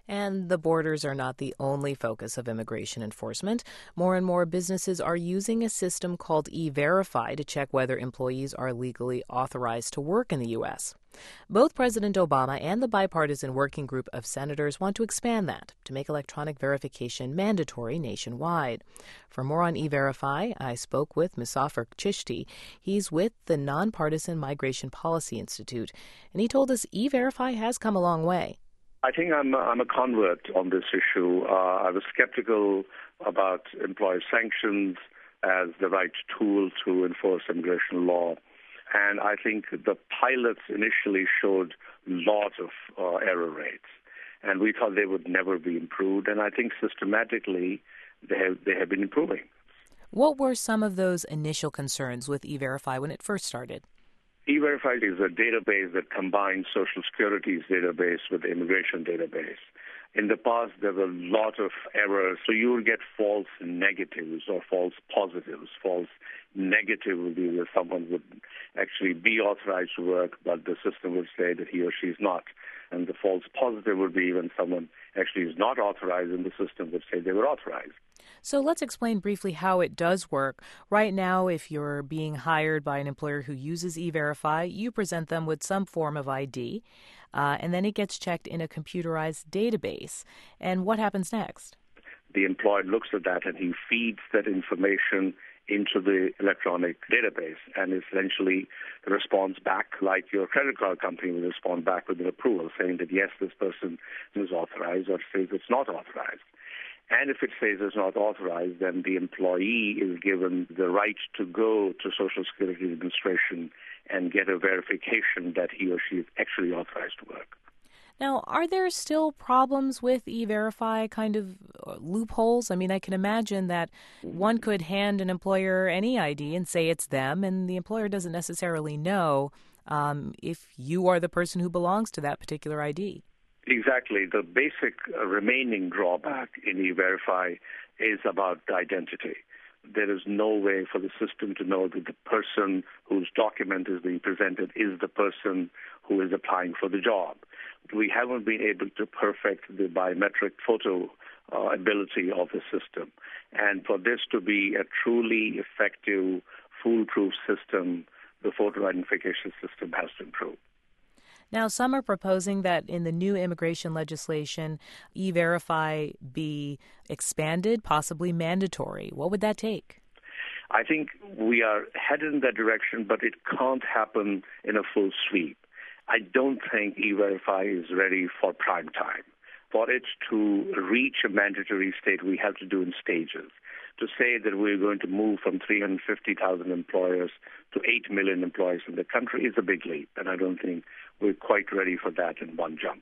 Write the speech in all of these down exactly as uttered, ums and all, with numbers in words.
And the borders are not the only focus of immigration enforcement. More and more businesses are using a system called E-Verify to check whether employees are legally authorized to work in the U S. Both President Obama and the bipartisan working group of senators want to expand that to make electronic verification mandatory nationwide. For more on E-Verify, I spoke with Muzaffar Chishti. He's with the Nonpartisan Migration Policy Institute, and he told us E-Verify has come a long way. I think I'm, I'm a convert on this issue. Uh, I was skeptical about employer sanctions as the right tool to enforce immigration law. And I think the pilots initially showed lots of uh, error rates. And we thought they would never be improved. And I think systematically they have, they have been improving. What were some of those initial concerns with E-Verify when it first started? E-Verify is a database that combines Social Security's database with the immigration database. In the past, there were a lot of errors. So you would get false negatives or false positives. False negative would be where someone would actually be authorized to work, but the system would say that he or she is not. And the false positive would be when someone actually is not authorized and the system would say they were authorized. So let's explain briefly how it does work. Right now, if you're being hired by an employer who uses E-Verify, you present them with some form of I D, uh, and then it gets checked in a computerized database. And what happens next? The employer looks at that and he feeds that information into the electronic database and essentially responds back like your credit card company will respond back with an approval saying that, yes, this person is authorized, or says it's not authorized. And if it says it's not authorized, then the employee is given the right to go to Social Security Administration and get a verification that he or she is actually authorized to work. Now, are there still problems with E-Verify, kind of loopholes? I mean, I can imagine that one could hand an employer any I D and say it's them, and the employer doesn't necessarily know um, if you are the person who belongs to that particular I D. Exactly. The basic uh, remaining drawback in E-Verify is about identity. There is no way for the system to know that the person whose document is being presented is the person who is applying for the job. We haven't been able to perfect the biometric photo uh, ability of the system. And for this to be a truly effective, foolproof system, the photo identification system has to improve. Now, some are proposing that in the new immigration legislation, E-Verify be expanded, possibly mandatory. What would that take? I think we are headed in that direction, but it can't happen in a full sweep. I don't think E-Verify is ready for prime time. For it to reach a mandatory state, we have to do in stages. To say that we're going to move from three hundred fifty thousand employers to eight million employees in the country is a big leap, and I don't think we're quite ready for that in one jump.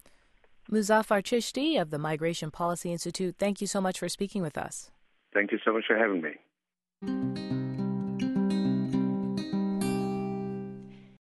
Muzaffar Chishti of the Migration Policy Institute, thank you so much for speaking with us. Thank you so much for having me.